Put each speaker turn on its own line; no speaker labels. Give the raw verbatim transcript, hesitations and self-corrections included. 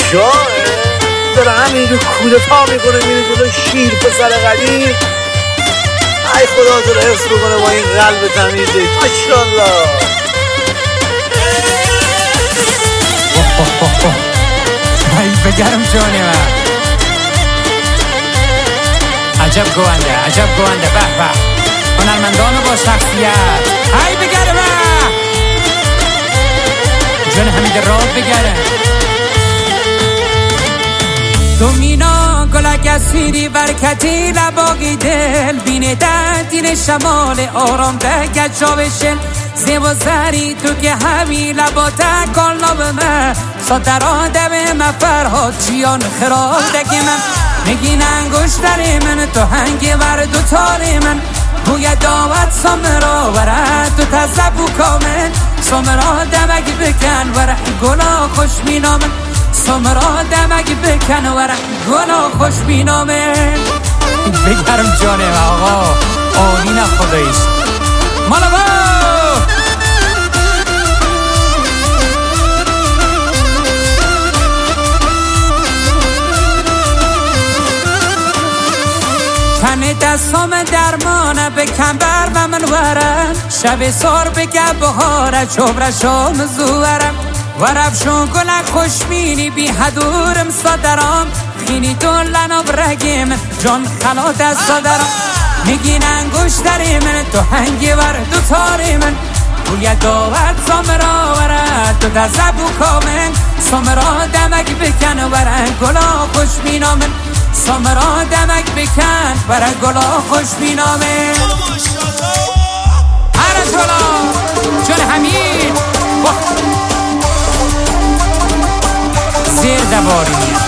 شاه داره همینجور کودتا میکنه میره جلو شیر پسر قدیم. ای خدا تو رو حفظ بکنه با این قلب تمیزه. ماشاءالله.
ای بگرم جانی من. عجب گوانده عجب گوانده. به به هنرمندان با شخصیت. ای بگرم جان حمید راد بگرم. تو مینا گلک اسیری برکتی لباقی دل بینه در دین شمال آرام ده گجاب شل زیب و زری تو که همی لبا تکال نابمه سادر آدم مفرها چیان خراب دگی من نگین انگشتر من تو هنگی ور دو تاری من بوی داوت سامرا ورد تو تزبو کامل سامرا دمک بکن ورد گلا خوش مینامن سامرا دمک بکن ورد گلا خوش مینامن. بگرم جانم آقا آنین خدایش مالا با تنه دستام درمانه بکن بر و من ورم شب سار بگه بهاره چوبرشام زورم ورب شون گلک خوشبینی بی حدورم صدرام خینی دولن و برگیم جان خلا دست صدرم میگین انگشتری من تو هنگی ور دو تاری من بوی داوت سامرا ورد تو دزبو کامن سامرا دمک بکن ورد گلا خوشبینامن سامرا دمک بکن برای گلا خوش بینامه. هر تولا جان حمید زیر دباری